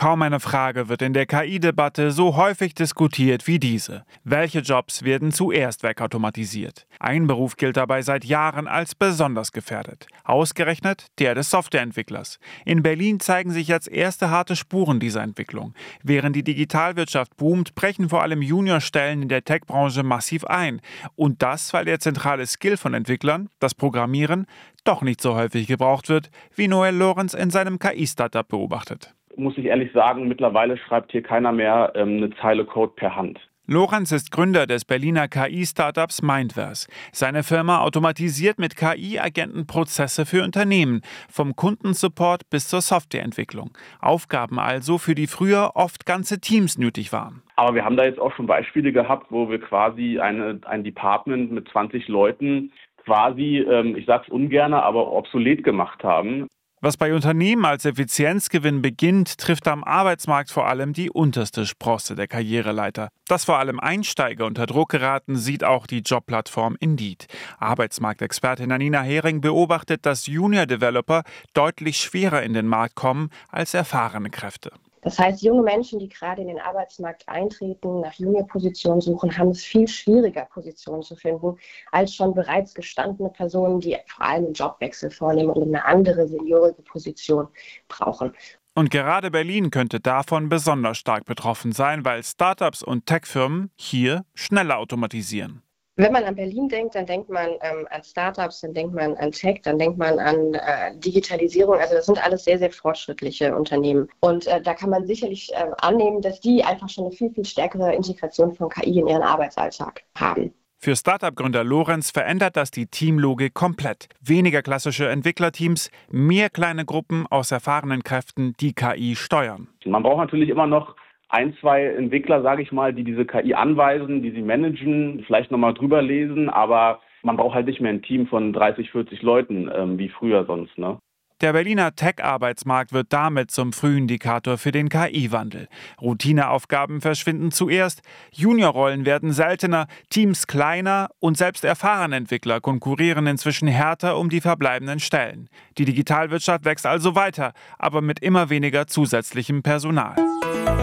Kaum eine Frage wird in der KI-Debatte so häufig diskutiert wie diese. Welche Jobs werden zuerst wegautomatisiert? Ein Beruf gilt dabei seit Jahren als besonders gefährdet. Ausgerechnet der des Softwareentwicklers. In Berlin zeigen sich jetzt erste harte Spuren dieser Entwicklung. Während die Digitalwirtschaft boomt, brechen vor allem Juniorstellen in der Tech-Branche massiv ein. Und das, weil der zentrale Skill von Entwicklern, das Programmieren, doch nicht so häufig gebraucht wird, wie Noel Lorenz in seinem KI-Startup beobachtet. Muss ich ehrlich sagen, mittlerweile schreibt hier keiner mehr eine Zeile Code per Hand. Lorenz ist Gründer des Berliner KI-Startups Mindverse. Seine Firma automatisiert mit KI-Agenten Prozesse für Unternehmen, vom Kundensupport bis zur Softwareentwicklung. Aufgaben also, für die früher oft ganze Teams nötig waren. Aber wir haben da jetzt auch schon Beispiele gehabt, wo wir quasi ein Department mit 20 Leuten quasi, ich sag's ungern, aber obsolet gemacht haben. Was bei Unternehmen als Effizienzgewinn beginnt, trifft am Arbeitsmarkt vor allem die unterste Sprosse der Karriereleiter. Dass vor allem Einsteiger unter Druck geraten, sieht auch die Jobplattform Indeed. Arbeitsmarktexpertin Anina Hering beobachtet, dass Junior-Developer deutlich schwerer in den Markt kommen als erfahrene Kräfte. Das heißt, junge Menschen, die gerade in den Arbeitsmarkt eintreten, nach Junior-Positionen suchen, haben es viel schwieriger, Positionen zu finden, als schon bereits gestandene Personen, die vor allem einen Jobwechsel vornehmen und eine andere seniorige Position brauchen. Und gerade Berlin könnte davon besonders stark betroffen sein, weil Startups und Tech-Firmen hier schneller automatisieren. Wenn man an Berlin denkt, dann denkt man an Startups, dann denkt man an Tech, dann denkt man an Digitalisierung. Also das sind alles sehr, sehr fortschrittliche Unternehmen. Und da kann man sicherlich annehmen, dass die einfach schon eine viel, viel stärkere Integration von KI in ihren Arbeitsalltag haben. Für Startup-Gründer Lorenz verändert das die Teamlogik komplett. Weniger klassische Entwicklerteams, mehr kleine Gruppen aus erfahrenen Kräften, die KI steuern. Man braucht natürlich immer noch ein, zwei Entwickler, sage ich mal, die diese KI anweisen, die sie managen, vielleicht nochmal drüber lesen, aber man braucht halt nicht mehr ein Team von 30, 40 Leuten, wie früher sonst, ne? Der Berliner Tech-Arbeitsmarkt wird damit zum Frühindikator für den KI-Wandel. Routineaufgaben verschwinden zuerst, Juniorrollen werden seltener, Teams kleiner und selbst erfahrene Entwickler konkurrieren inzwischen härter um die verbleibenden Stellen. Die Digitalwirtschaft wächst also weiter, aber mit immer weniger zusätzlichem Personal.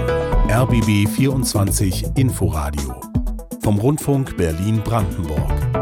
RBB 24 Inforadio vom Rundfunk Berlin-Brandenburg.